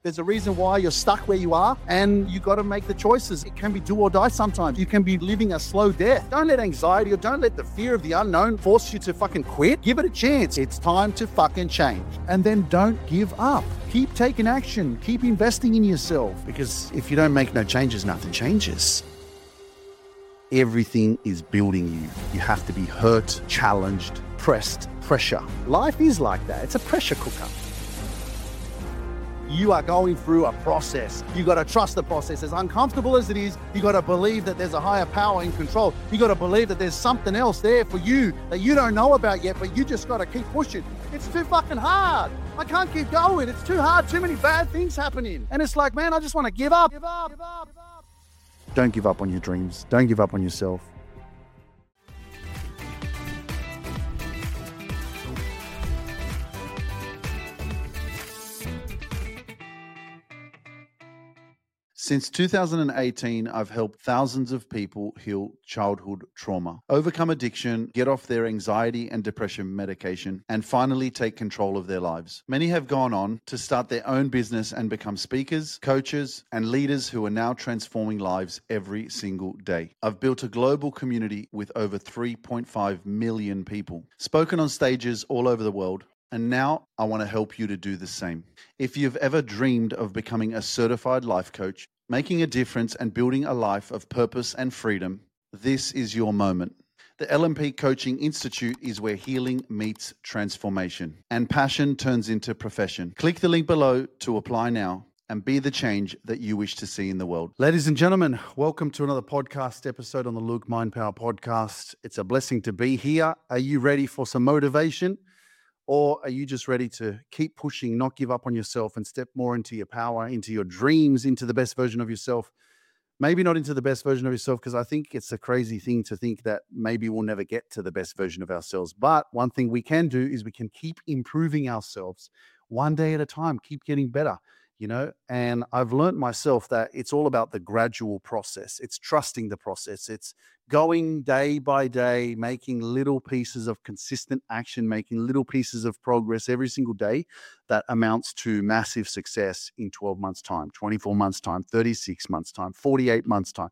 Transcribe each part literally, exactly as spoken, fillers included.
There's a reason why you're stuck where you are, and you got to make the choices. It can be do or die sometimes. You can be living a slow death. Don't let anxiety or don't let the fear of the unknown force you to fucking quit. Give it a chance. It's time to fucking change. And then don't give up. Keep taking action. Keep investing in yourself. Because if you don't make no changes, nothing changes. Everything is building you. You have to be hurt, challenged, pressed, pressure. Life is like that. It's a pressure cooker. You are going through a process. You got to trust the process. As uncomfortable as it is, you got to believe that there's a higher power in control. You got to believe that there's something else there for you that you don't know about yet, but you just got to keep pushing. It's too fucking hard. I can't keep going. It's too hard. Too many bad things happening. And it's like, man, I just want to give up. Give up. Give up. Give up. Don't give up on your dreams. Don't give up on yourself. Since two thousand eighteen, I've helped thousands of people heal childhood trauma, overcome addiction, get off their anxiety and depression medication, and finally take control of their lives. Many have gone on to start their own business and become speakers, coaches, and leaders who are now transforming lives every single day. I've built a global community with over three point five million people, spoken on stages all over the world, and now I want to help you to do the same. If you've ever dreamed of becoming a certified life coach, making a difference and building a life of purpose and freedom, this is your moment. The L M P Coaching Institute is where healing meets transformation and passion turns into profession. Click the link below to apply now and be the change that you wish to see in the world. Ladies and gentlemen, welcome to another podcast episode on the Luke Mind Power podcast. It's a blessing to be here. Are you ready for some motivation? Or are you just ready to keep pushing, not give up on yourself and step more into your power, into your dreams, into the best version of yourself? Maybe not into the best version of yourself, because I think it's a crazy thing to think that maybe we'll never get to the best version of ourselves. But one thing we can do is we can keep improving ourselves one day at a time, keep getting better, you know? And I've learned myself that it's all about the gradual process. It's trusting the process. It's going day by day, making little pieces of consistent action, making little pieces of progress every single day that amounts to massive success in twelve months' time, twenty-four months' time, thirty-six months' time, forty-eight months' time.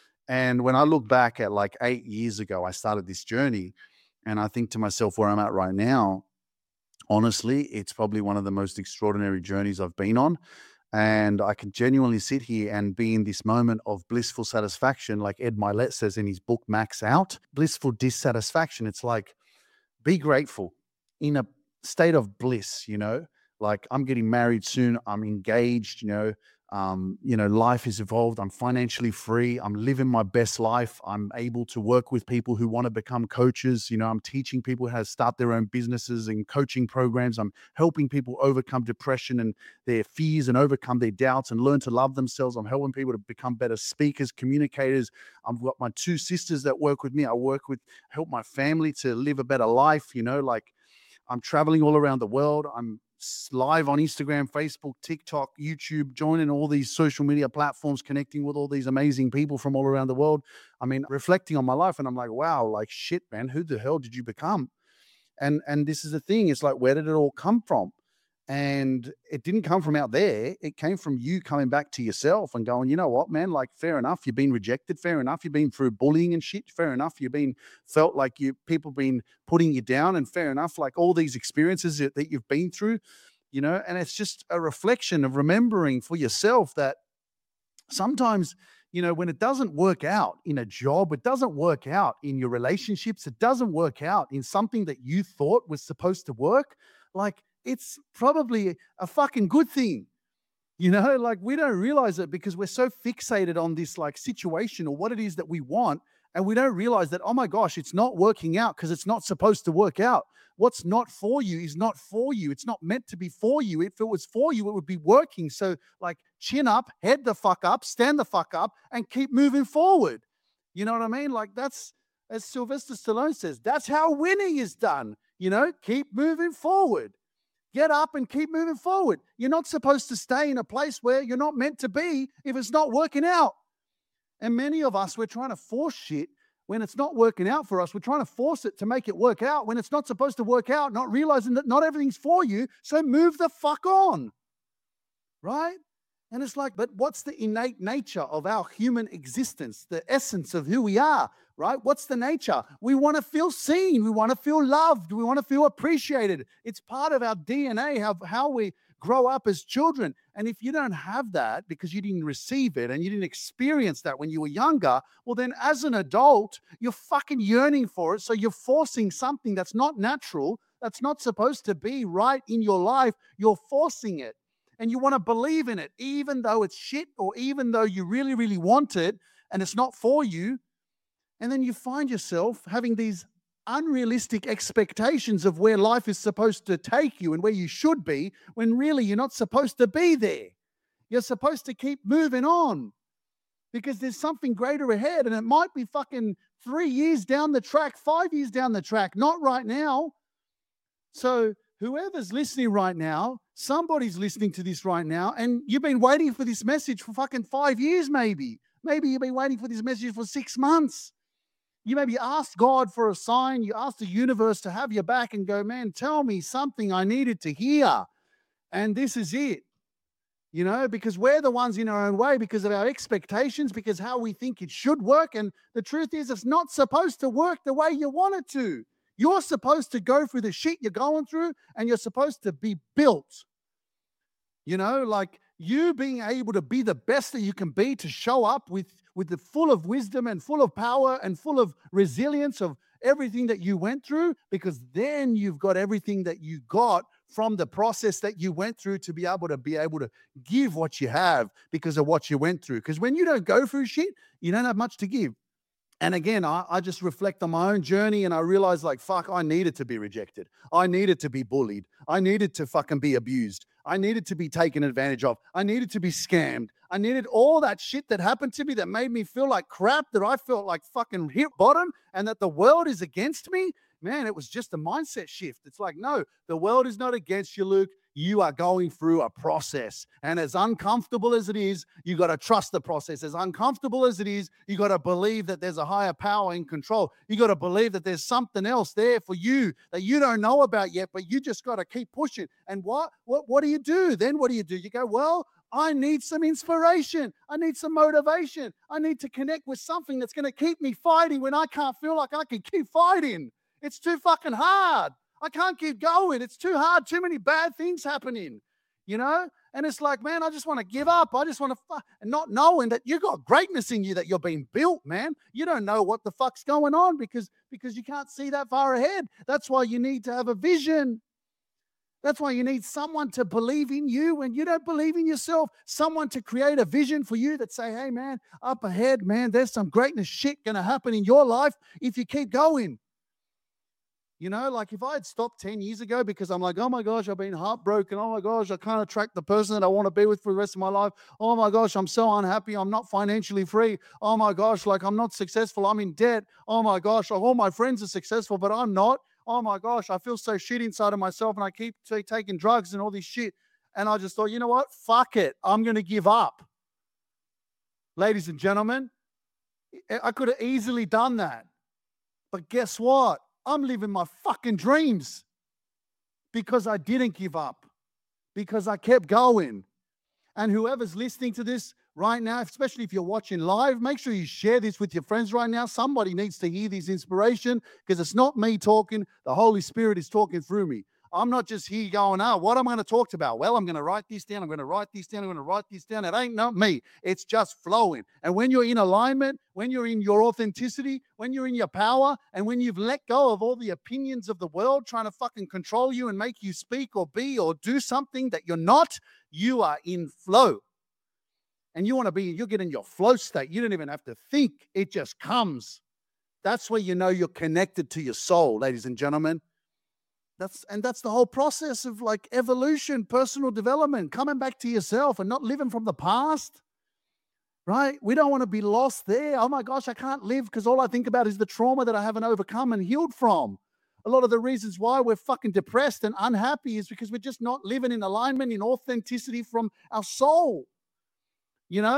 And when I look back at like eight years ago, I started this journey, and I think to myself where I'm at right now, honestly, it's probably one of the most extraordinary journeys I've been on. And I can genuinely sit here and be in this moment of blissful satisfaction, like Ed Milet says in his book, Max Out. Blissful dissatisfaction. It's like, be grateful in a state of bliss, you know, like I'm getting married soon. I'm engaged, you know, um, you know, life is evolved. I'm financially free. I'm living my best life. I'm able to work with people who want to become coaches. You know, I'm teaching people how to start their own businesses and coaching programs. I'm helping people overcome depression and their fears and overcome their doubts and learn to love themselves. I'm helping people to become better speakers, communicators. I've got my two sisters that work with me. I work with, help my family to live a better life. You know, like I'm traveling all around the world. I'm live on Instagram, Facebook, TikTok, YouTube, joining all these social media platforms, connecting with all these amazing people from all around the world. I mean, reflecting on my life, and I'm like, wow, like shit, man, who the hell did you become? And and this is the thing. It's like, where did it all come from? And it didn't come from out there. It came from you coming back to yourself and going, you know what, man, like fair enough. You've been rejected. Fair enough. You've been through bullying and shit. Fair enough. You've been felt like you people been putting you down, and fair enough. Like all these experiences that, that you've been through, you know, and it's just a reflection of remembering for yourself that sometimes, you know, when it doesn't work out in a job, it doesn't work out in your relationships, it doesn't work out in something that you thought was supposed to work, like it's probably a fucking good thing. You know, like we don't realize it because we're so fixated on this like situation or what it is that we want. And we don't realize that, oh my gosh, it's not working out because it's not supposed to work out. What's not for you is not for you. It's not meant to be for you. If it was for you, it would be working. So like chin up, head the fuck up, stand the fuck up and keep moving forward. You know what I mean? Like that's, as Sylvester Stallone says, that's how winning is done. You know, keep moving forward. Get up and keep moving forward. You're not supposed to stay in a place where you're not meant to be if it's not working out. And many of us, we're trying to force shit when it's not working out for us. We're trying to force it to make it work out when it's not supposed to work out, not realizing that not everything's for you. So move the fuck on. right? And it's like, but what's the innate nature of our human existence, the essence of who we are, right? What's the nature? We want to feel seen. We want to feel loved. We want to feel appreciated. It's part of our D N A, how, how we grow up as children. And if you don't have that because you didn't receive it and you didn't experience that when you were younger, well, then as an adult, you're fucking yearning for it. So you're forcing something that's not natural, that's not supposed to be right in your life. You're forcing it and you want to believe in it, even though it's shit or even though you really, really want it and it's not for you. And then you find yourself having these unrealistic expectations of where life is supposed to take you and where you should be, when really you're not supposed to be there. You're supposed to keep moving on because there's something greater ahead. And it might be fucking three years down the track, five years down the track, not right now. So whoever's listening right now, somebody's listening to this right now, and you've been waiting for this message for fucking five years, maybe. Maybe you've been waiting for this message for six months. You maybe asked God for a sign. You asked the universe to have your back and go, man, tell me something I needed to hear. And this is it. You know, because we're the ones in our own way because of our expectations, because how we think it should work. And the truth is, it's not supposed to work the way you want it to. You're supposed to go through the shit you're going through, and you're supposed to be built. You know, like you being able to be the best that you can be, to show up with, with the full of wisdom and full of power and full of resilience of everything that you went through, because then you've got everything that you got from the process that you went through to be able to be able to give what you have because of what you went through. Because when you don't go through shit, you don't have much to give. And again, I, I just reflect on my own journey and I realize, like, fuck, I needed to be rejected. I needed to be bullied. I needed to fucking be abused. I needed to be taken advantage of. I needed to be scammed. I needed all that shit that happened to me that made me feel like crap, that I felt like fucking hit bottom and that the world is against me. Man, it was just a mindset shift. It's like, no, the world is not against you, Luke. You are going through a process. And as uncomfortable as it is, you got to trust the process. As uncomfortable as it is, you got to believe that there's a higher power in control. You got to believe that there's something else there for you that you don't know about yet, but you just got to keep pushing. And what, what, what do you do? Then what do you do? You go, well, I need some inspiration. I need some motivation. I need to connect with something that's going to keep me fighting when I can't feel like I can keep fighting. It's too fucking hard. I can't keep going. It's too hard. Too many bad things happening, you know? And it's like, man, I just want to give up. I just want to, fu- and not knowing that you got greatness in you, that you're being built, man. You don't know what the fuck's going on because, because you can't see that far ahead. That's why you need to have a vision. That's why you need someone to believe in you when you don't believe in yourself. Someone to create a vision for you that say, hey, man, up ahead, man, there's some greatness shit going to happen in your life if you keep going. You know, like if I had stopped ten years ago because I'm like, oh my gosh, I've been heartbroken. Oh my gosh, I can't attract the person that I want to be with for the rest of my life. Oh my gosh, I'm so unhappy. I'm not financially free. Oh my gosh, like I'm not successful. I'm in debt. Oh my gosh, like all my friends are successful, but I'm not. Oh my gosh, I feel so shit inside of myself and I keep t- taking drugs and all this shit. And I just thought, you know what? Fuck it. I'm going to give up. Ladies and gentlemen, I could have easily done that. But guess what? I'm living my fucking dreams because I didn't give up, because I kept going. And whoever's listening to this right now, especially if you're watching live, make sure you share this with your friends right now. Somebody needs to hear this inspiration because it's not me talking. The Holy Spirit is talking through me. I'm not just here going, oh, what am I going to talk about? Well, I'm going to write this down. I'm going to write this down. I'm going to write this down. It ain't not me. It's just flowing. And when you're in alignment, when you're in your authenticity, when you're in your power, and when you've let go of all the opinions of the world trying to fucking control you and make you speak or be or do something that you're not, you are in flow. And you want to be, you're getting your flow state. You don't even have to think. It just comes. That's where you know you're connected to your soul, ladies and gentlemen. That's, and that's the whole process of like evolution, personal development, coming back to yourself and not living from the past, right? We don't want to be lost there. Oh my gosh, I can't live because all I think about is the trauma that I haven't overcome and healed from. A lot of the reasons why we're fucking depressed and unhappy is because we're just not living in alignment, in authenticity from our soul. You know,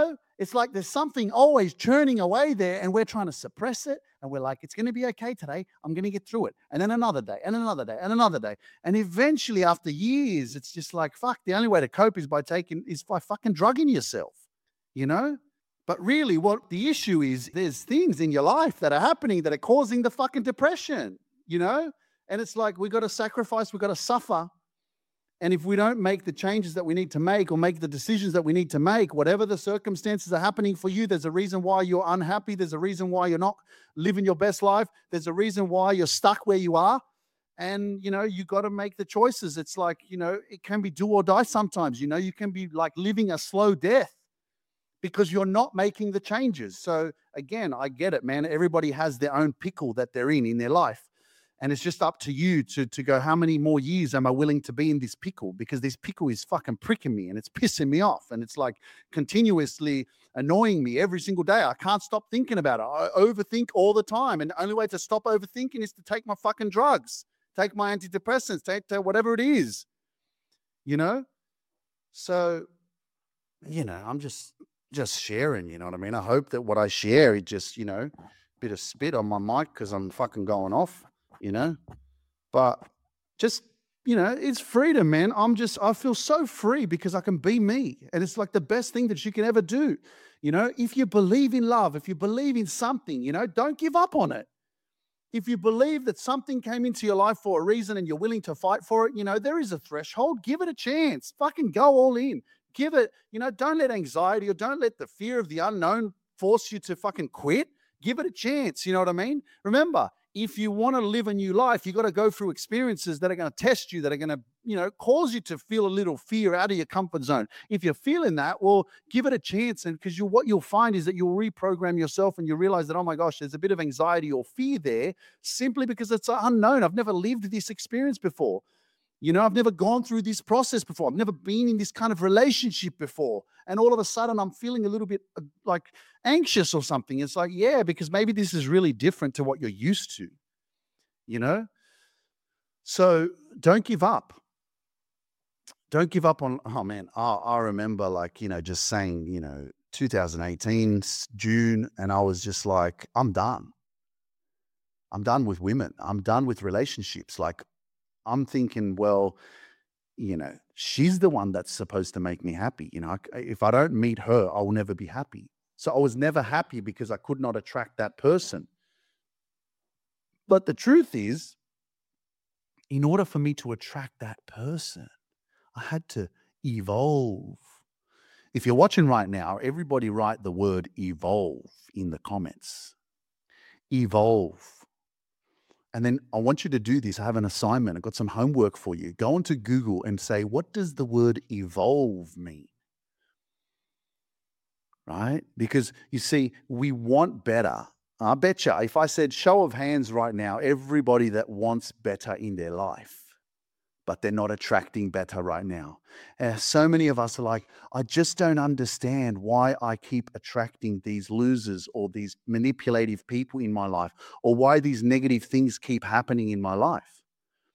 It's like there's something always churning away there and we're trying to suppress it. And we're like, it's going to be okay today. I'm going to get through it. And then another day and another day and another day. And eventually after years, it's just like, fuck, the only way to cope is by taking, is by fucking drugging yourself, you know? But really what the issue is, there's things in your life that are happening that are causing the fucking depression, you know? And it's like, we got to sacrifice, we got to suffer. And if we don't make the changes that we need to make or make the decisions that we need to make, whatever the circumstances are happening for you, there's a reason why you're unhappy. There's a reason why you're not living your best life. There's a reason why you're stuck where you are. And, you know, you got to make the choices. It's like, you know, it can be do or die sometimes. You know, you can be like living a slow death because you're not making the changes. So again, I get it, man. Everybody has their own pickle that they're in in their life. And it's just up to you to, to go, how many more years am I willing to be in this pickle? Because this pickle is fucking pricking me and it's pissing me off. And it's like continuously annoying me every single day. I can't stop thinking about it. I overthink all the time. And the only way to stop overthinking is to take my fucking drugs, take my antidepressants, take, take whatever it is, you know? So, you know, I'm just, just sharing, you know what I mean? I hope that what I share is just, you know, a bit of spit on my mic because I'm fucking going off. You know, but just, you know, it's freedom, man. I'm just, I feel so free because I can be me. And it's like the best thing that you can ever do. You know, if you believe in love, if you believe in something, you know, don't give up on it. If you believe that something came into your life for a reason and you're willing to fight for it, you know, there is a threshold. Give it a chance. Fucking go all in. Give it, you know, don't let anxiety or don't let the fear of the unknown force you to fucking quit. Give it a chance. You know what I mean? Remember, if you want to live a new life, you got to go through experiences that are going to test you, that are going to, you know, cause you to feel a little fear out of your comfort zone. If you're feeling that, well, give it a chance. And because you, what you'll find is that you'll reprogram yourself and you realize that, oh my gosh, there's a bit of anxiety or fear there simply because it's unknown. I've never lived this experience before. You know, I've never gone through this process before. I've never been in this kind of relationship before. And all of a sudden I'm feeling a little bit uh, like anxious or something. It's like, yeah, because maybe this is really different to what you're used to, you know? So don't give up. Don't give up on, oh man, I, I remember like, you know, just saying, you know, two thousand eighteen, June, and I was just like, I'm done. I'm done with women. I'm done with relationships. Like, I'm thinking, well, you know, she's the one that's supposed to make me happy. You know, if I don't meet her, I will never be happy. So I was never happy because I could not attract that person. But the truth is, in order for me to attract that person, I had to evolve. If you're watching right now, everybody write the word evolve in the comments. Evolve. And then I want you to do this. I have an assignment. I've got some homework for you. Go onto Google and say, what does the word evolve mean? Right? Because you see, we want better. I bet you if I said show of hands right now, everybody that wants better in their life, but they're not attracting better right now. And so many of us are like, I just don't understand why I keep attracting these losers or these manipulative people in my life, or why these negative things keep happening in my life.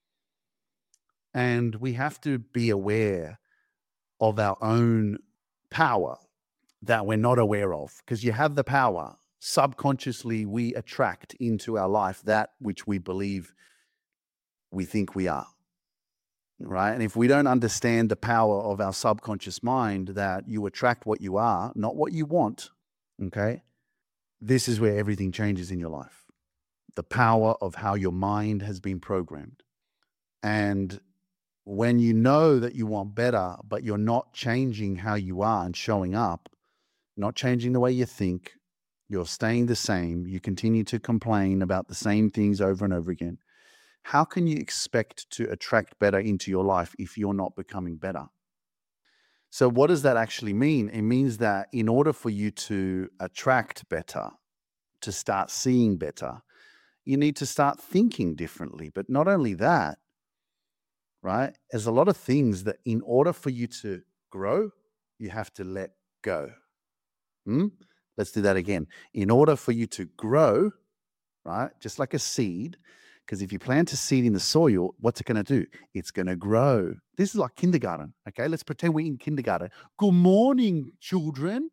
And we have to be aware of our own power that we're not aware of, because you have the power. Subconsciously, we attract into our life that which we believe we think we are. Right? And if we don't understand the power of our subconscious mind, that you attract what you are, not what you want, okay? This is where everything changes in your life. The power of how your mind has been programmed. And when you know that you want better, but you're not changing how you are and showing up, not changing the way you think, you're staying the same, you continue to complain about the same things over and over again, how can you expect to attract better into your life if you're not becoming better? So what does that actually mean? It means that in order for you to attract better, to start seeing better, you need to start thinking differently. But not only that, right? There's a lot of things that in order for you to grow, you have to let go. Hmm? Let's do that again. In order for you to grow, right? Just like a seed, because if you plant a seed in the soil, what's it going to do? It's going to grow. This is like kindergarten, okay? Let's pretend we're in kindergarten. Good morning, children.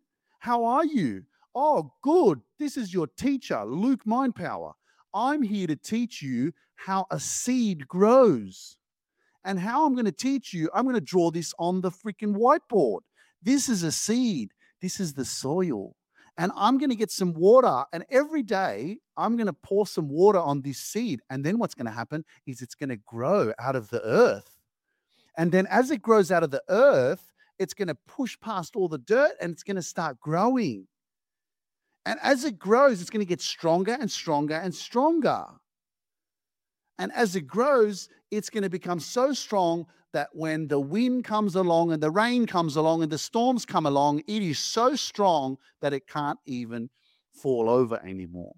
How are you? Oh, good. This is your teacher, Luke Mindpower. I'm here to teach you how a seed grows. And how I'm going to teach you, I'm going to draw this on the freaking whiteboard. This is a seed. This is the soil. And I'm going to get some water. And every day, I'm going to pour some water on this seed. And then what's going to happen is it's going to grow out of the earth. And then as it grows out of the earth, it's going to push past all the dirt and it's going to start growing. And as it grows, it's going to get stronger and stronger and stronger. And as it grows, it's going to become so strong that when the wind comes along and the rain comes along and the storms come along, it is so strong that it can't even fall over anymore.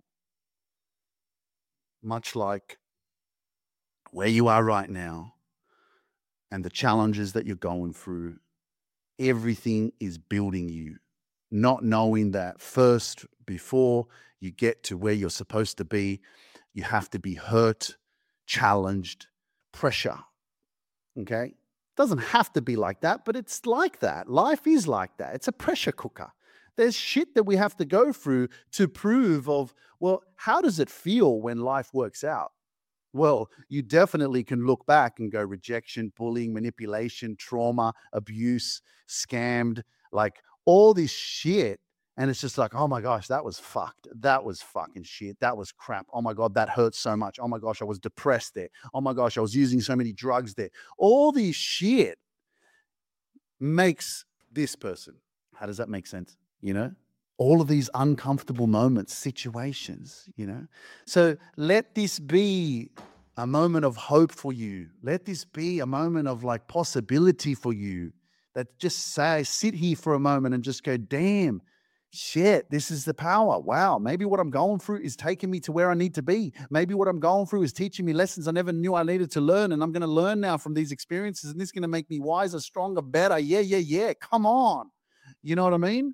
Much like where you are right now and the challenges that you're going through, everything is building you, not knowing that first, before you get to where you're supposed to be, you have to be hurt, challenged, pressure. Okay? Doesn't have to be like that, but it's like that. Life is like that. It's a pressure cooker. There's shit that we have to go through to prove of, well, how does it feel when life works out? Well, you definitely can look back and go rejection, bullying, manipulation, trauma, abuse, scammed, like all this shit. And it's just like, oh my gosh, that was fucked. That was fucking shit. That was crap. Oh my God, that hurt so much. Oh my gosh, I was depressed there. Oh my gosh, I was using so many drugs there. All this shit makes this person. How does that make sense? You know, all of these uncomfortable moments, situations, you know. So let this be a moment of hope for you. Let this be a moment of like possibility for you. That just say, sit here for a moment and just go, damn. Shit, this is the power. Wow, maybe what I'm going through is taking me to where I need to be. Maybe what I'm going through is teaching me lessons I never knew I needed to learn. And I'm going to learn now from these experiences. And this is going to make me wiser, stronger, better. Yeah, yeah, yeah. Come on. You know what I mean?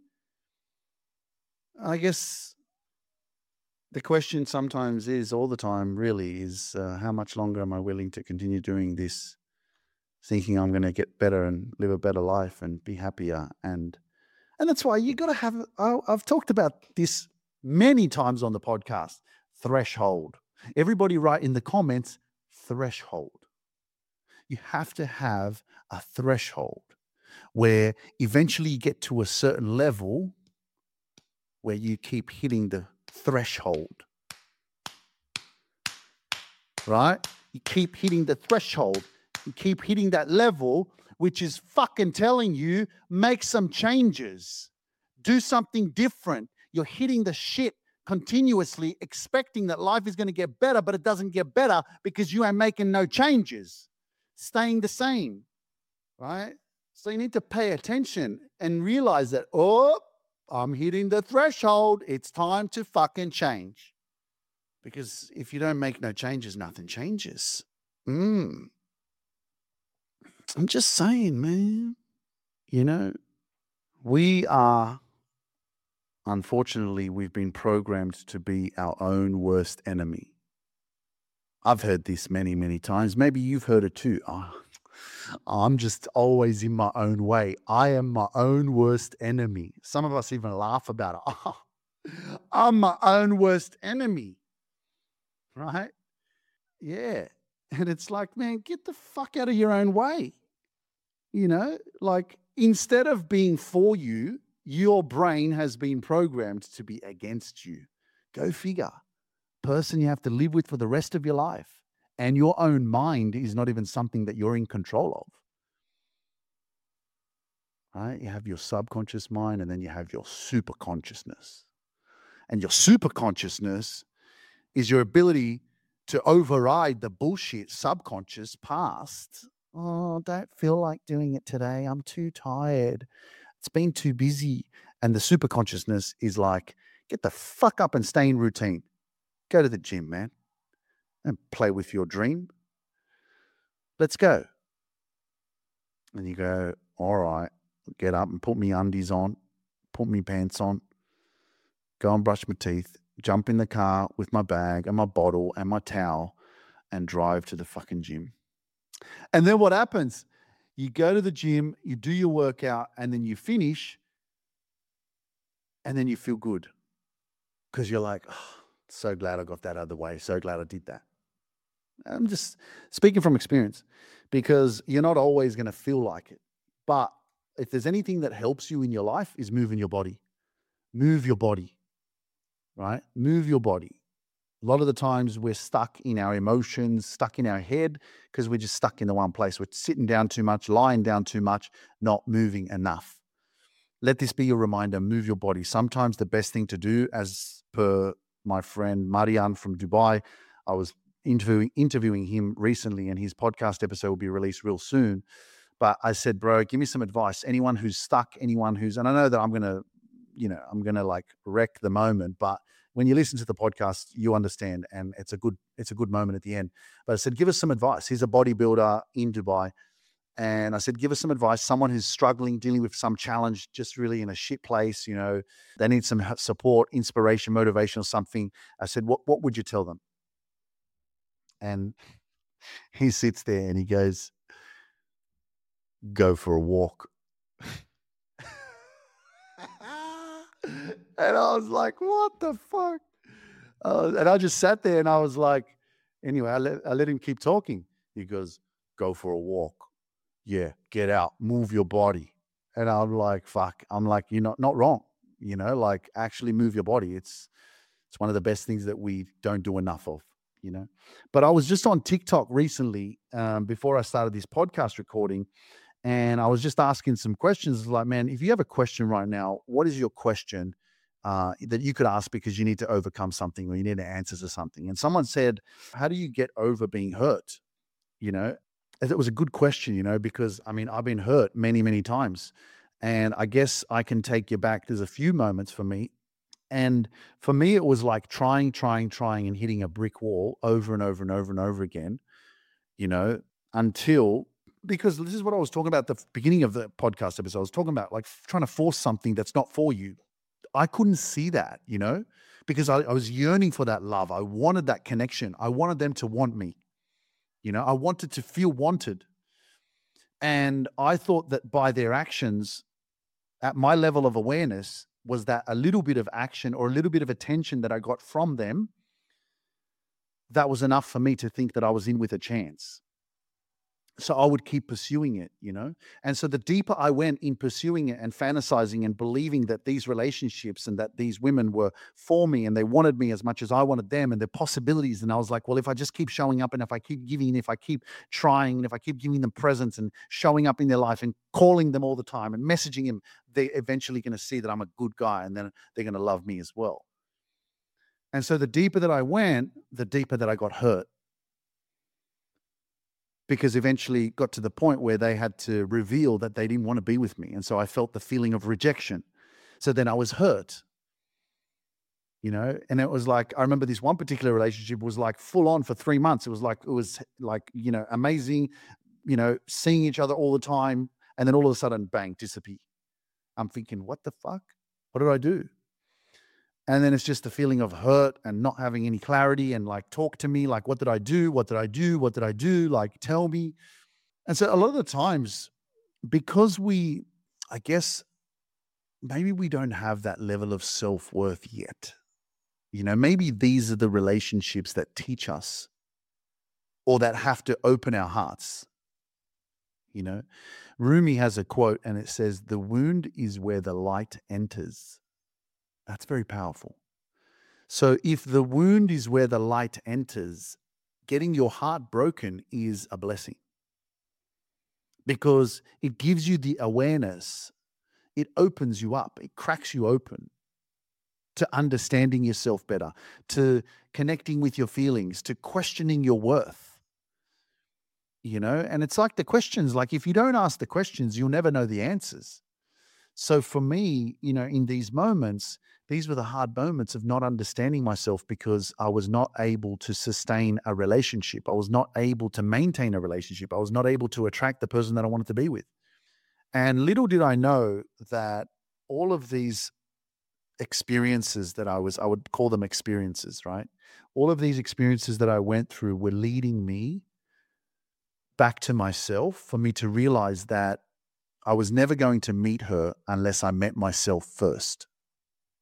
I guess the question sometimes is, all the time really, is uh, how much longer am I willing to continue doing this, thinking I'm going to get better and live a better life and be happier. And And that's why you got to have, I've talked about this many times on the podcast, threshold. Everybody write in the comments, threshold. You have to have a threshold where eventually you get to a certain level where you keep hitting the threshold, right? You keep hitting the threshold. You keep hitting that level, which is fucking telling you, make some changes. Do something different. You're hitting the shit continuously, expecting that life is going to get better, but it doesn't get better because you ain't making no changes. Staying the same, right? So you need to pay attention and realize that, oh, I'm hitting the threshold. It's time to fucking change. Because if you don't make no changes, nothing changes. Mm. I'm just saying, man, you know, we are, unfortunately, we've been programmed to be our own worst enemy. I've heard this many, many times. Maybe you've heard it too. Oh, I'm just always in my own way. I am my own worst enemy. Some of us even laugh about it. Oh, I'm my own worst enemy, right? Yeah. And it's like, man, get the fuck out of your own way. You know, like instead of being for you, your brain has been programmed to be against you. Go figure. Person you have to live with for the rest of your life. And your own mind is not even something that you're in control of. Right? You have your subconscious mind and then you have your super consciousness. And your super consciousness is your ability to override the bullshit subconscious past. Oh, don't feel like doing it today. I'm too tired. It's been too busy. And the super consciousness is like, get the fuck up and stay in routine. Go to the gym, man. And play with your dream. Let's go. And you go, all right, get up and put me undies on, put me pants on, go and brush my teeth, jump in the car with my bag and my bottle and my towel and drive to the fucking gym. And then what happens? You go to the gym, you do your workout, and then you finish, And then you feel good because you're like, oh, so glad I got that out of the way. So glad I did that. I'm just speaking from experience because you're not always going to feel like it. But if there's anything that helps you in your life is moving your body. Move your body, right? Move your body. A lot of the times we're stuck in our emotions, stuck in our head because we're just stuck in the one place. We're sitting down too much, lying down too much, not moving enough. Let this be your reminder, move your body. Sometimes the best thing to do, as per my friend Marian from Dubai, I was interviewing, interviewing him recently and his podcast episode will be released real soon. But I said, bro, give me some advice. Anyone who's stuck, anyone who's, and I know that I'm going to, you know, I'm going to like wreck the moment, but when you listen to the podcast, you understand. And it's a good, it's a good moment at the end. But I said, give us some advice. He's a bodybuilder in Dubai. And I said, give us some advice. Someone who's struggling, dealing with some challenge, just really in a shit place, you know, they need some support, inspiration, motivation or something. I said, what, what would you tell them? And he sits there and he goes, go for a walk. And I was like, what the fuck? Uh, and I just sat there and I was like, anyway, I let, I let him keep talking. He goes, go for a walk. Yeah, get out, move your body. And I'm like, fuck, I'm like, you're not, not wrong. You know, like actually move your body. It's, it's one of the best things that we don't do enough of, you know. But I was just on TikTok recently um, before I started this podcast recording. And I was just asking some questions like, man, if you have a question right now, what is your question uh, that you could ask because you need to overcome something or you need an answer to something? And someone said, how do you get over being hurt? You know, it was a good question, you know, because I mean, I've been hurt many, many times. And I guess I can take you back. There's a few moments for me. And for me, it was like trying, trying, trying and hitting a brick wall over and over and over and over again, you know, until, because this is what I was talking about at the beginning of the podcast episode. I was talking about like trying to force something that's not for you. I couldn't see that, you know, because I, I was yearning for that love. I wanted that connection. I wanted them to want me. You know, I wanted to feel wanted. And I thought that by their actions, at my level of awareness, was that a little bit of action or a little bit of attention that I got from them, that was enough for me to think that I was in with a chance. So I would keep pursuing it, you know? And so the deeper I went in pursuing it and fantasizing and believing that these relationships and that these women were for me and they wanted me as much as I wanted them and the possibilities. And I was like, well, if I just keep showing up and if I keep giving, and if I keep trying, and if I keep giving them presents and showing up in their life and calling them all the time and messaging them, they're eventually going to see that I'm a good guy and then they're going to love me as well. And so the deeper that I went, the deeper that I got hurt. Because eventually got to the point where they had to reveal that they didn't want to be with me. And so I felt the feeling of rejection. So then I was hurt, you know, and it was like, I remember this one particular relationship was like full on for three months. It was like, it was like, you know, amazing, you know, seeing each other all the time. And then all of a sudden, bang, disappear. I'm thinking, what the fuck? What did I do? And then it's just the feeling of hurt and not having any clarity and like, talk to me. Like, what did I do? What did I do? What did I do? Like, tell me. And so a lot of the times, because we, I guess, maybe we don't have that level of self-worth yet. You know, maybe these are the relationships that teach us or that have to open our hearts. You know, Rumi has a quote and it says, the wound is where the light enters. That's very powerful. So if the wound is where the light enters, getting your heart broken is a blessing because it gives you the awareness. It opens you up. It cracks you open to understanding yourself better, to connecting with your feelings, to questioning your worth. You know, and it's like the questions, like if you don't ask the questions, you'll never know the answers. So for me, you know, in these moments, these were the hard moments of not understanding myself because I was not able to sustain a relationship. I was not able to maintain a relationship. I was not able to attract the person that I wanted to be with. And little did I know that all of these experiences that I was, I would call them experiences, right? All of these experiences that I went through were leading me back to myself for me to realize that I was never going to meet her unless I met myself first.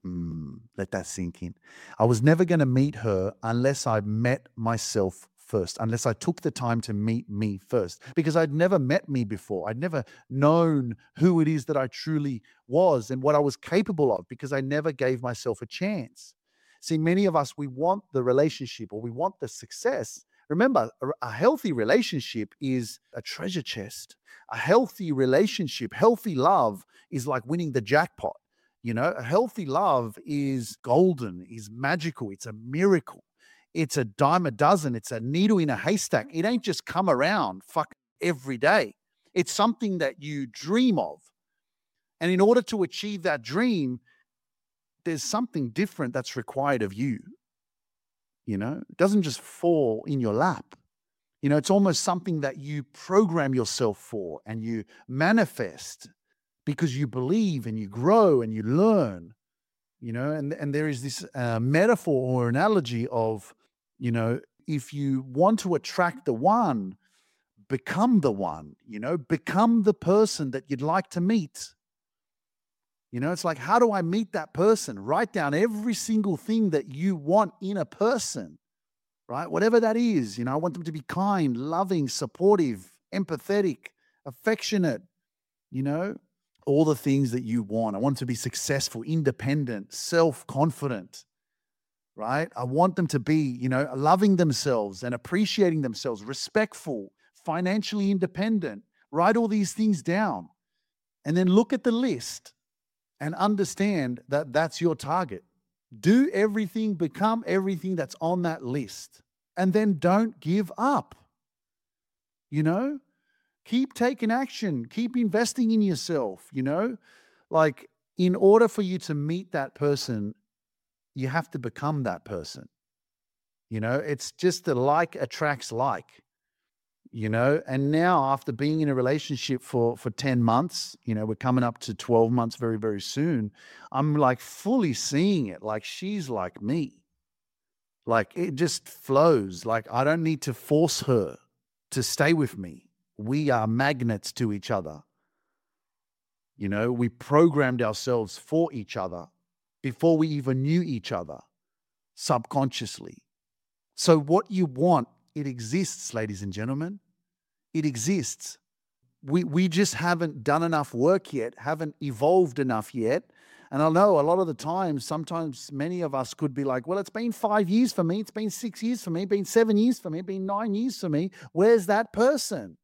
Mm, let that sink in. I was never going to meet her unless I met myself first, unless I took the time to meet me first, because I'd never met me before. I'd never known who it is that I truly was and what I was capable of, because I never gave myself a chance. See, many of us, we want the relationship or we want the success. Remember, a, a healthy relationship is a treasure chest. A healthy relationship, healthy love is like winning the jackpot. You know, a healthy love is golden, is magical, it's a miracle. It's a dime a dozen, it's a needle in a haystack. It ain't just come around fucking every day. It's something that you dream of. And in order to achieve that dream, there's something different that's required of you. You know, it doesn't just fall in your lap. You know, it's almost something that you program yourself for and you manifest because you believe and you grow and you learn, you know, and, and there is this uh, metaphor or analogy of, you know, if you want to attract the one, become the one, you know, become the person that you'd like to meet. You know, it's like, how do I meet that person? Write down every single thing that you want in a person, right? Whatever that is, you know, I want them to be kind, loving, supportive, empathetic, affectionate, you know, all the things that you want. I want them to be successful, independent, self-confident, right? I want them to be, you know, loving themselves and appreciating themselves, respectful, financially independent. Write all these things down and then look at the list and understand that that's your target. Do everything, become everything that's on that list, and then don't give up. You know, keep taking action, keep investing in yourself, you know, like in order for you to meet that person, you have to become that person. You know, it's just the like attracts like. You know, and now after being in a relationship for, for ten months, you know, we're coming up to twelve months very, very soon. I'm like fully seeing it. Like she's like me. Like it just flows. Like I don't need to force her to stay with me. We are magnets to each other. You know, we programmed ourselves for each other before we even knew each other subconsciously. So what you want, it exists, ladies and gentlemen. It exists. We we just haven't done enough work yet, haven't evolved enough yet. And I know a lot of the times, sometimes many of us could be like, well, it's been five years for me. It's been six years for me. It's been seven years for me. It's been nine years for me. Where's that person?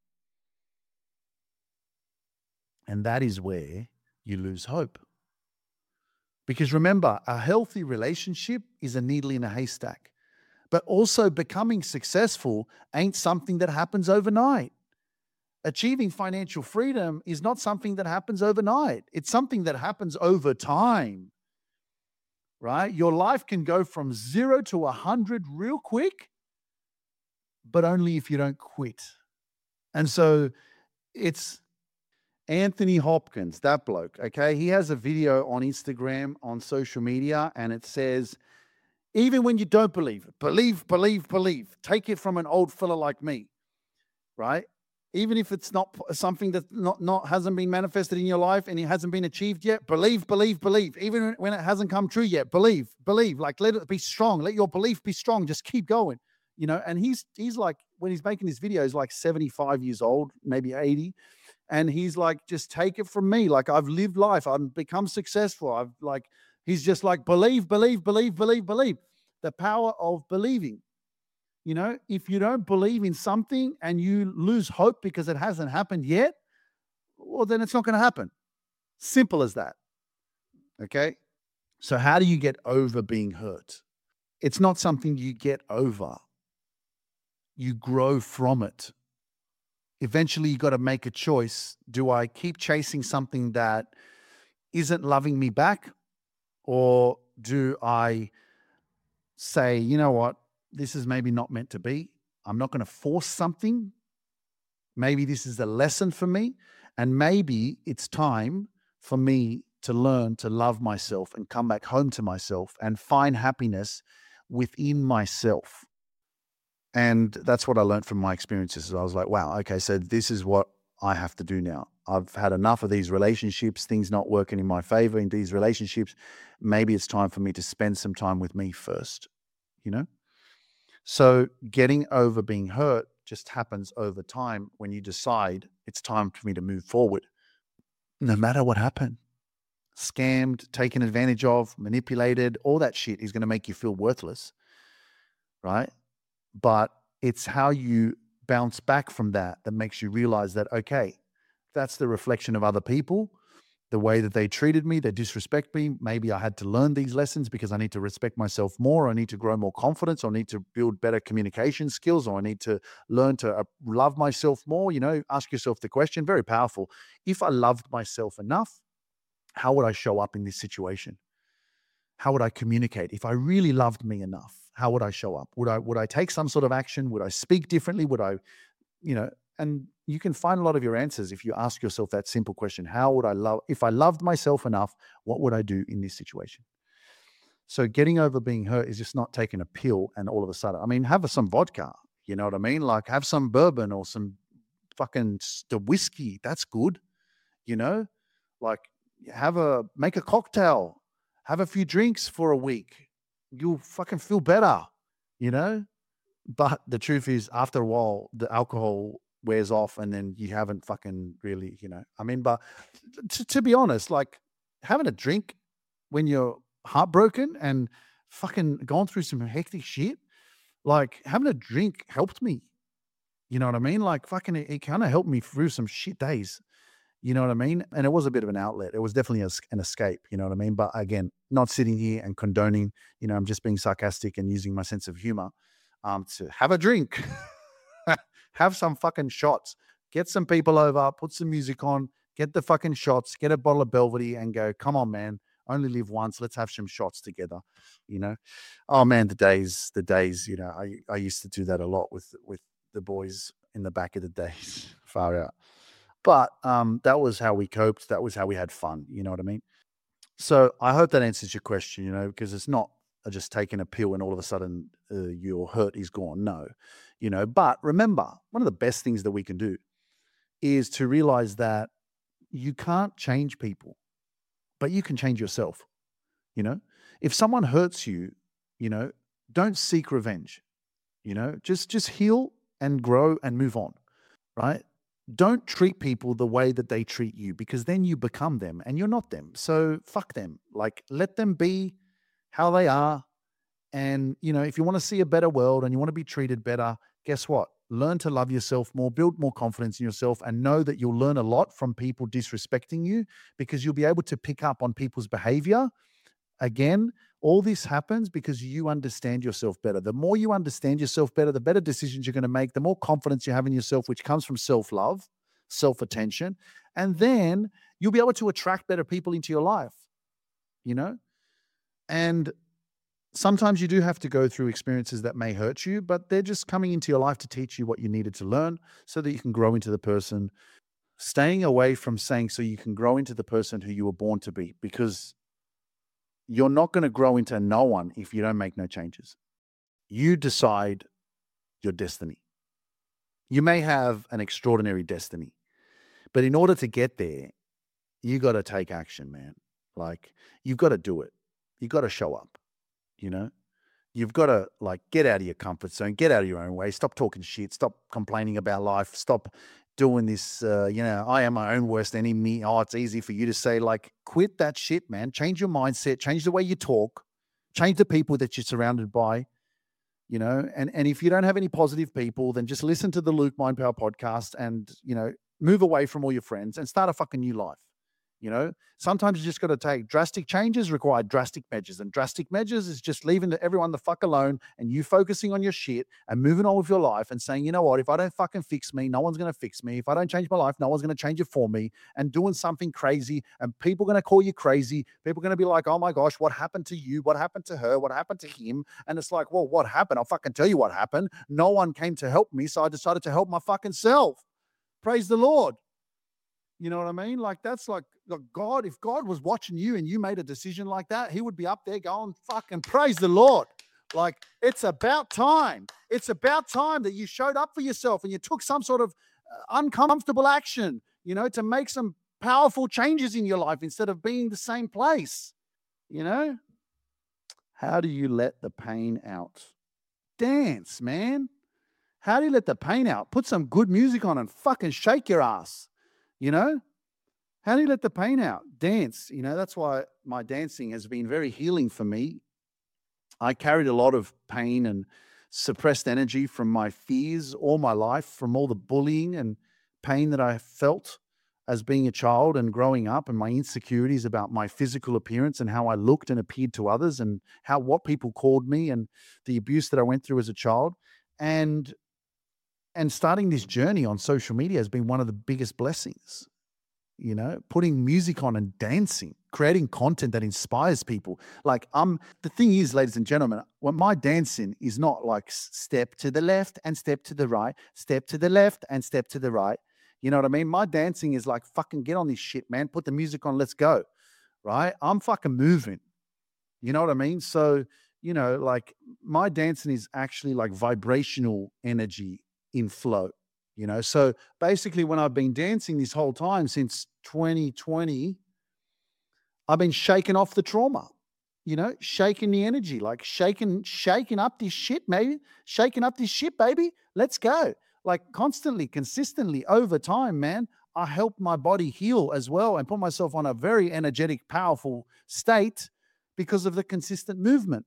And that is where you lose hope. Because remember, a healthy relationship is a needle in a haystack. But also becoming successful ain't something that happens overnight. Achieving financial freedom is not something that happens overnight. It's something that happens over time, right? Your life can go from zero to a hundred real quick, but only if you don't quit. And so it's Anthony Hopkins, that bloke, okay? He has a video on Instagram, on social media, and it says, even when you don't believe it, believe, believe, believe. Take it from an old fella like me, right? Even if it's not something that not, not hasn't been manifested in your life and it hasn't been achieved yet, believe, believe, believe. Even when it hasn't come true yet, believe, believe. Like let it be strong. Let your belief be strong. Just keep going, you know. And he's he's like when he's making his videos, like seventy-five years old, maybe eighty, and he's like, just take it from me. Like I've lived life. I've become successful. I've like he's just like believe, believe, believe, believe, believe. The power of believing. You know, if you don't believe in something and you lose hope because it hasn't happened yet, well, then it's not going to happen. Simple as that. Okay. So how do you get over being hurt? It's not something you get over. You grow from it. Eventually you got to make a choice. Do I keep chasing something that isn't loving me back? Or do I say, you know what? This is maybe not meant to be. I'm not going to force something. Maybe this is a lesson for me. And maybe it's time for me to learn to love myself and come back home to myself and find happiness within myself. And that's what I learned from my experiences. I was like, wow, okay, so this is what I have to do now. I've had enough of these relationships, things not working in my favor in these relationships. Maybe it's time for me to spend some time with me first, you know? So getting over being hurt just happens over time when you decide it's time for me to move forward. No matter what happened, scammed, taken advantage of, manipulated, all that shit is going to make you feel worthless, right? But it's how you bounce back from that that makes you realize that, okay, that's the reflection of other people, the way that they treated me, they disrespect me. Maybe I had to learn these lessons because I need to respect myself more. I need to grow more confidence. Or I need to build better communication skills, or I need to learn to uh, love myself more. You know, ask yourself the question, very powerful. If I loved myself enough, how would I show up in this situation? How would I communicate? If I really loved me enough, how would I show up? Would I, would I take some sort of action? Would I speak differently? Would I, you know, and you can find a lot of your answers if you ask yourself that simple question. How would I love, if I loved myself enough, what would I do in this situation? So getting over being hurt is just not taking a pill and all of a sudden, I mean, have some vodka, you know what I mean? Like have some bourbon or some fucking the whiskey. That's good. You know, like have a, make a cocktail, have a few drinks for a week. You'll fucking feel better, you know? But the truth is after a while, the alcohol wears off and then you haven't fucking really, you know, I mean, but to, to be honest, like having a drink when you're heartbroken and fucking gone through some hectic shit, like having a drink helped me. You know what I mean? Like fucking, it, it kind of helped me through some shit days. You know what I mean? And it was a bit of an outlet. It was definitely a, an escape. You know what I mean? But again, not sitting here and condoning, you know, I'm just being sarcastic and using my sense of humor um, to have a drink. Have some fucking shots, get some people over, put some music on, get the fucking shots, get a bottle of Belvedere and go, come on, man, only live once. Let's have some shots together, you know? Oh man, the days, the days, you know, I, I used to do that a lot with, with the boys in the back of the days, far out. But um, that was how we coped. That was how we had fun. You know what I mean? So I hope that answers your question, you know, because it's not just taking a pill and all of a sudden uh, your hurt is gone. No, you know, but remember, one of the best things that we can do is to realize that you can't change people, but you can change yourself. You know, if someone hurts you, you know, don't seek revenge, you know, just, just heal and grow and move on, right? Don't treat people the way that they treat you, because then you become them and you're not them. So fuck them. Like let them be how they are. And, you know, if you want to see a better world and you want to be treated better, guess what? Learn to love yourself more, build more confidence in yourself, and know that you'll learn a lot from people disrespecting you, because you'll be able to pick up on people's behavior. Again, all this happens because you understand yourself better. The more you understand yourself better, the better decisions you're going to make, the more confidence you have in yourself, which comes from self-love, self-attention. And then you'll be able to attract better people into your life, you know? And sometimes you do have to go through experiences that may hurt you, but they're just coming into your life to teach you what you needed to learn so that you can grow into the person. Staying away from saying so you can grow into the person who you were born to be, because you're not going to grow into no one if you don't make no changes. You decide your destiny. You may have an extraordinary destiny, but in order to get there, you got to take action, man. Like you've got to do it. You got to show up, you know, you've got to like get out of your comfort zone, get out of your own way. Stop talking shit. Stop complaining about life. Stop doing this, uh, you know, I am my own worst enemy. Oh, it's easy for you to say, like, quit that shit, man. Change your mindset, change the way you talk, change the people that you're surrounded by, you know, and, and if you don't have any positive people, then just listen to the Luke Mind Power podcast and, you know, move away from all your friends and start a fucking new life. You know, sometimes you just got to take drastic changes, require drastic measures, and drastic measures is just leaving everyone the fuck alone and you focusing on your shit and moving on with your life and saying, you know what, if I don't fucking fix me, no one's going to fix me. If I don't change my life, no one's going to change it for me, and doing something crazy, and people are going to call you crazy. People are going to be like, oh my gosh, what happened to you? What happened to her? What happened to him? And it's like, well, what happened? I'll fucking tell you what happened. No one came to help me. So I decided to help my fucking self. Praise the Lord. You know what I mean? Like, that's like, like God, if God was watching you and you made a decision like that, he would be up there going, fucking praise the Lord. Like, it's about time. It's about time that you showed up for yourself and you took some sort of uh, uncomfortable action. you know, to make some powerful changes in your life instead of being the same place, you know? How do you let the pain out? Dance, man. How do you let the pain out? Put some good music on and fucking shake your ass, you know? How do you let the pain out? Dance. You know, that's why my dancing has been very healing for me. I carried a lot of pain and suppressed energy from my fears all my life, from all the bullying and pain that I felt as being a child and growing up, and my insecurities about my physical appearance and how I looked and appeared to others, and how what people called me, and the abuse that I went through as a child. And and starting this journey on social media has been one of the biggest blessings. You know, putting music on and dancing, creating content that inspires people. Like, um, the thing is, ladies and gentlemen, when my dancing is not like step to the left and step to the right, step to the left and step to the right. You know what I mean? My dancing is like, fucking get on this shit, man. Put the music on, let's go. Right? I'm fucking moving. You know what I mean? So, you know, like my dancing is actually like vibrational energy in flow. You know, so basically when I've been dancing this whole time since twenty twenty, I've been shaking off the trauma, you know, shaking the energy, like shaking, shaking up this shit, maybe shaking up this shit, baby. Let's go. Like constantly, consistently over time, man, I help my body heal as well and put myself on a very energetic, powerful state because of the consistent movement.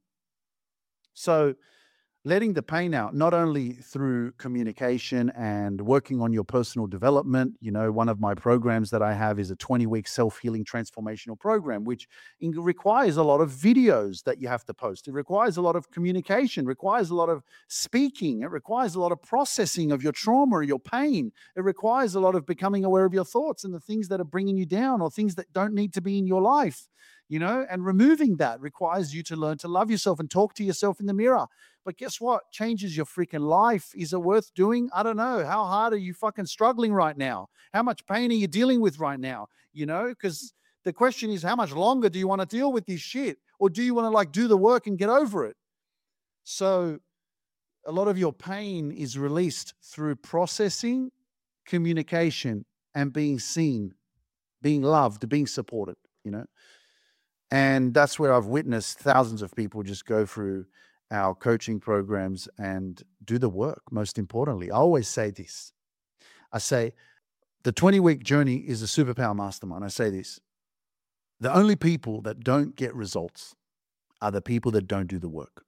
So letting the pain out, not only through communication and working on your personal development. You know, one of my programs that I have is a twenty-week self-healing transformational program, which in- requires a lot of videos that you have to post. It requires a lot of communication, requires a lot of speaking. It requires a lot of processing of your trauma or your pain. It requires a lot of becoming aware of your thoughts and the things that are bringing you down or things that don't need to be in your life. You know, and removing that requires you to learn to love yourself and talk to yourself in the mirror. But guess what? Changes your freaking life. Is it worth doing? I don't know. How hard are you fucking struggling right now? How much pain are you dealing with right now? You know, because the question is, how much longer do you want to deal with this shit? Or do you want to like do the work and get over it? So a lot of your pain is released through processing, communication, and being seen, being loved, being supported, you know? And that's where I've witnessed thousands of people just go through our coaching programs and do the work. Most importantly, I always say this. I say the twenty-week journey is a superpower mastermind. I say this. The only people that don't get results are the people that don't do the work.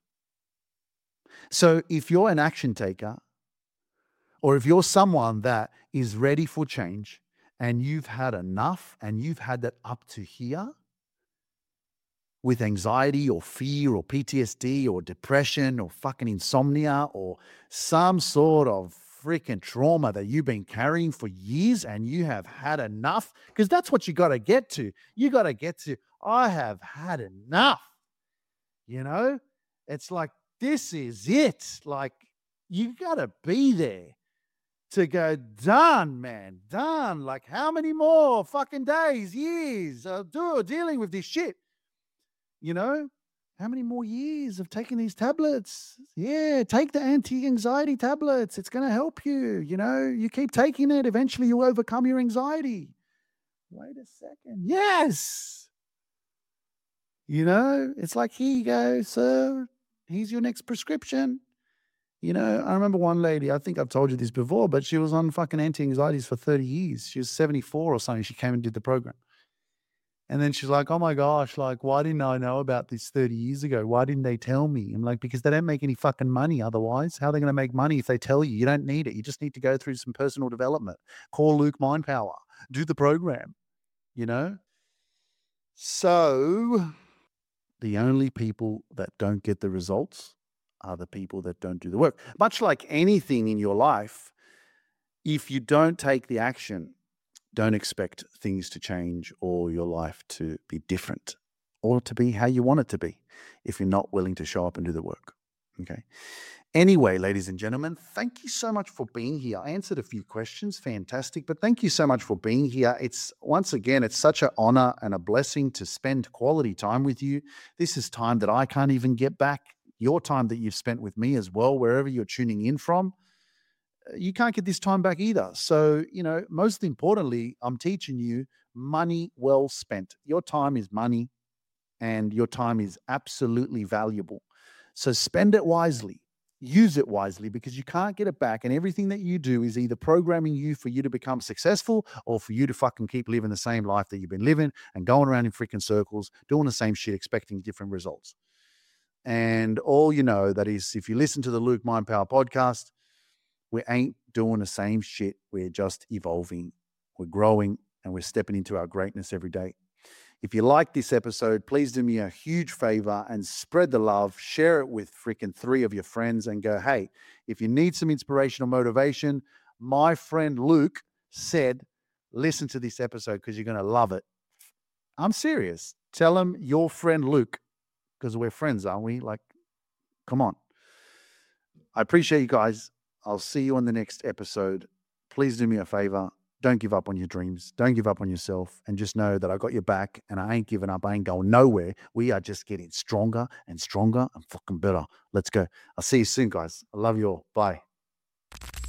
So if you're an action taker, or if you're someone that is ready for change and you've had enough and you've had that up to here, with anxiety or fear or P T S D or depression or fucking insomnia or some sort of freaking trauma that you've been carrying for years and you have had enough, because that's what you got to get to. You got to get to, I have had enough. You know, it's like, this is it. Like, you got to be there to go, done, man, done. Like, how many more fucking days, years of do, dealing with this shit? You know, how many more years of taking these tablets? Yeah, take the anti-anxiety tablets. It's going to help you. You know, you keep taking it. Eventually you'll overcome your anxiety. Wait a second. Yes. You know, it's like, here you go, sir. Here's your next prescription. You know, I remember one lady, I think I've told you this before, but she was on fucking anti-anxieties for thirty years. She was seventy-four or something. She came and did the program. And then she's like, oh my gosh, like, why didn't I know about this thirty years ago? Why didn't they tell me? I'm like, because they don't make any fucking money otherwise. How are they going to make money if they tell you? You don't need it. You just need to go through some personal development. Call Luke Mindpower. Do the program, you know? So the only people that don't get the results are the people that don't do the work. Much like anything in your life, if you don't take the action, don't expect things to change or your life to be different or to be how you want it to be if you're not willing to show up and do the work. Okay. Anyway, ladies and gentlemen, thank you so much for being here. I answered a few questions. Fantastic. But thank you so much for being here. It's once again, it's such an honor and a blessing to spend quality time with you. This is time that I can't even get back. Your time that you've spent with me as well, wherever you're tuning in from. you can't get this time back either. So, you know, most importantly, I'm teaching you money well spent. Your time is money and your time is absolutely valuable. So spend it wisely. Use it wisely because you can't get it back. And everything that you do is either programming you for you to become successful or for you to fucking keep living the same life that you've been living and going around in freaking circles, doing the same shit, expecting different results. And all you know that is if you listen to the Luke Mind Power podcast, we ain't doing the same shit. We're just evolving. We're growing and we're stepping into our greatness every day. If you like this episode, please do me a huge favor and spread the love. Share it with freaking three of your friends and go, hey, if you need some inspirational motivation, my friend Luke said, listen to this episode because you're going to love it. I'm serious. Tell him your friend Luke, because we're friends, aren't we? Like, come on. I appreciate you guys. I'll see you on the next episode. Please do me a favor. Don't give up on your dreams. Don't give up on yourself. And just know that I got your back and I ain't giving up. I ain't going nowhere. We are just getting stronger and stronger and fucking better. Let's go. I'll see you soon, guys. I love you all. Bye.